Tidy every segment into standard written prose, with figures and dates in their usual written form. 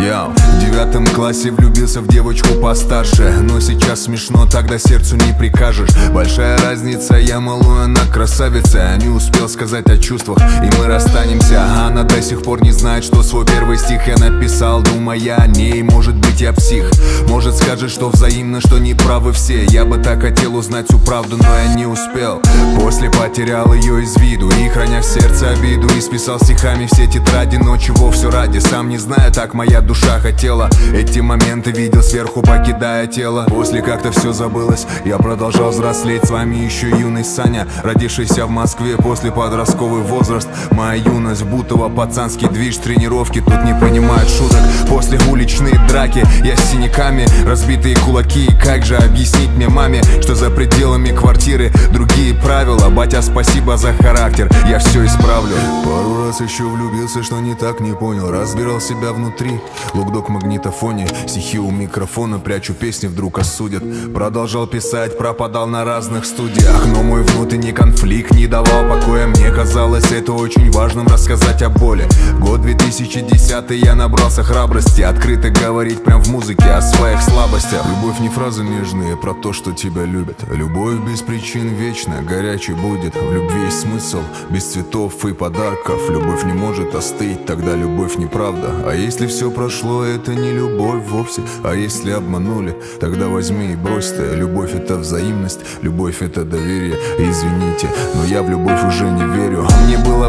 Я в 9 классе влюбился в девочку постарше, но сейчас смешно, тогда сердцу не прикажешь. Большая разница, я малую, она красавица. Я не успел сказать о чувствах, и мы расстанемся. Она до сих пор не знает, что свой первый стих я написал, думая о ней. Может быть, я псих, может скажет, что взаимно, что не правы все. Я бы так хотел узнать всю правду, но я не успел. После потерял ее из виду, и храня в сердце обиду, исписал стихами все тетради, но чего все ради, сам не знаю, так моя душа хотела. Эти моменты видел сверху, покидая тело. После как-то все забылось, я продолжал взрослеть. С вами еще юный Саня, родившийся в Москве после подростковый возраст. Моя юность, Бутово, пацанский движ, тренировки тут не понимают шуток. После уличные драки, я с синяками, разбитые кулаки. Как же объяснить мне маме, что за пределами квартиры другие правила? Батя, спасибо за характер, я все исправлю. Пару раз еще влюбился, что не так, не понял. Разбирал себя внутри, лукдог в магнитофоне, стихи у микрофона, прячу песни, вдруг осудят. Продолжал писать, пропадал на разных студиях, но мой внутренний конфликт не давал покоя. Мне казалось это очень важным, рассказать о боли. Год 2010, я набрался храбрости открыто говорить прям в музыке о своих слабостях. Любовь не фразы нежные про то, что тебя любят. Любовь без причин вечна, горячей будет. В любви есть смысл, без цветов и подарков. Любовь не может остыть, тогда любовь неправда. А если все прошло, это не любовь вовсе. А если обманули, тогда возьми и брось ты. Любовь это взаимность, любовь это доверие. Извините, но я в любовь уже не верю. Мне было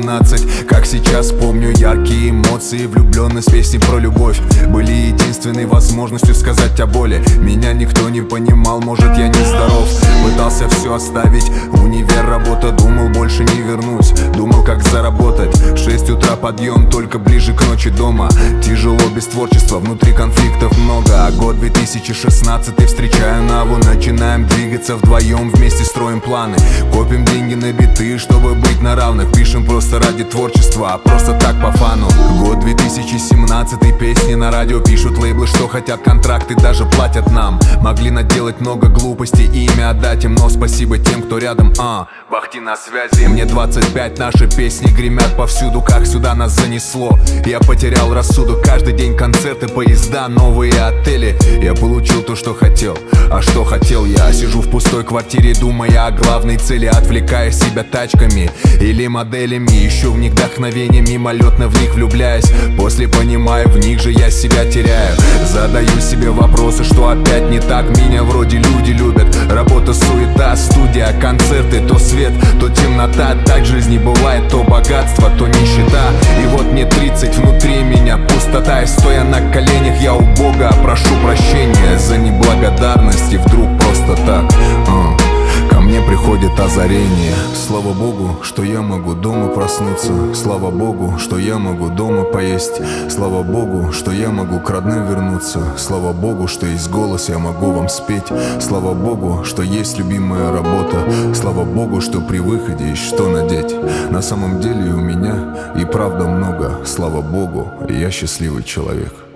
18, как сейчас помню, яркие эмоции, влюбленность, песни про любовь были единственной возможностью сказать о боли. Меня никто не понимал, может я не здоров. Пытался все оставить, универ, работа, думал больше не вернусь. Думал как заработать, в 6 утра подъем, только ближе к ночи дома. Тяжело без творчества, внутри конфликтов много. А год 2016, встречаю Наву, начинаем двигаться вдвоем, вместе строим планы. Копим деньги на биты, чтобы быть на равных. Пишем просто ради творчества, а просто так по фану. Год 2017, песни на радио пишут лейблы, что хотят контракты, даже платят нам. Могли наделать много глупостей и имя отдать им, но спасибо тем, кто рядом. Бахти на связи. Мне 25, наши песни гремят повсюду, как сюда нас занесло. Я потерял рассудок, каждый день концерты, поезда, новые отели. Я получил то, что хотел, а что хотел я? Сижу в пустой квартире, думая о главной цели, отвлекая себя тачками или моделями. Ищу в них вдохновение, мимолетно в них влюбляюсь. После понимаю, в них же я себя теряю. Задаю себе вопросы, что опять не так. Меня вроде люди любят, работа, суета, студия, концерты, то свет, то темнота. Так в жизни бывает, то богатство, то нищета. И вот мне 30, внутри меня пустота. И стоя на коленях, я у Бога прошу прощения за неблагодарность. И вдруг просто так ко мне приходит озарение. Слава Богу, что я могу дома проснуться. Слава Богу, что я могу дома поесть. Слава Богу, что я могу к родным вернуться. Слава Богу, что есть голос, я могу вам спеть. Слава Богу, что есть любимая работа. Слава Богу, что при выходе есть что надеть. На самом деле у меня и правда много. Слава Богу, я счастливый человек.